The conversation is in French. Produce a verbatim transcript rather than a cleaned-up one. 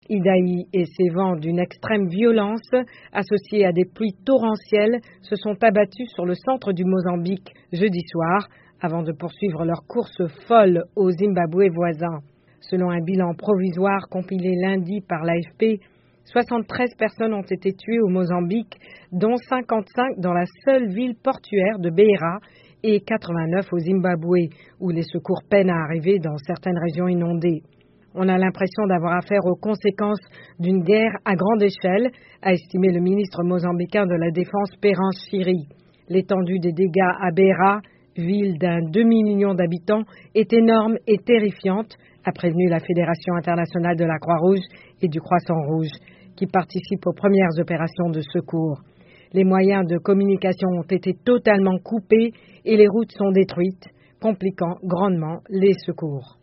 Idaï et ses vents d'une extrême violence, associés à des pluies torrentielles, se sont abattus sur le centre du Mozambique jeudi soir, avant de poursuivre leur course folle au Zimbabwe voisin. Selon un bilan provisoire compilé lundi par l'A F P, soixante-treize personnes ont été tuées au Mozambique, dont cinquante-cinq dans la seule ville portuaire de Beira et quatre-vingt-neuf au Zimbabwe, où les secours peinent à arriver dans certaines régions inondées. On a l'impression d'avoir affaire aux conséquences d'une guerre à grande échelle, a estimé le ministre mozambicain de la Défense Perrance Chiri. L'étendue des dégâts à Beira, ville d'un demi-million d'habitants, est énorme et terrifiante, a prévenu la Fédération internationale de la Croix-Rouge et du Croissant-Rouge, qui participent aux premières opérations de secours. Les moyens de communication ont été totalement coupés et les routes sont détruites, compliquant grandement les secours.